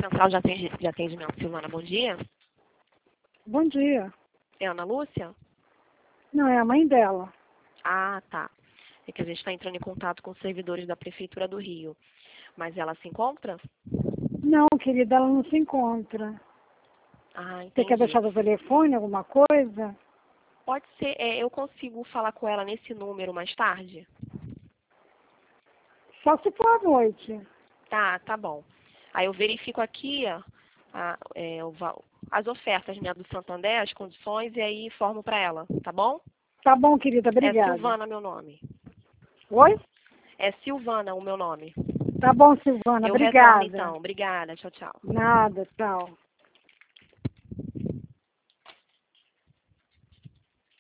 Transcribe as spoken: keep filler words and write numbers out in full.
Central de atendi- de Atendimento, Silvana, bom dia. Bom dia. É a Ana Lúcia? Não, é a mãe dela. Ah, tá. É que a gente está entrando em contato com os servidores da Prefeitura do Rio. Mas ela se encontra? Não, querida, ela não se encontra. Ah, Você quer entendi. deixar o telefone, alguma coisa? Pode ser, é, eu consigo falar com ela nesse número mais tarde? Só se for à noite. Tá, tá bom. Aí eu verifico aqui ó, a- é, o val- as ofertas, né, do Santander, as condições, e aí informo para ela, tá bom? Tá bom, querida, É obrigada. Silvana meu nome. Oi? É Silvana o meu nome. Tá bom, Silvana, Eu retorno obrigada. então. Obrigada. Tchau, tchau. Nada, tchau.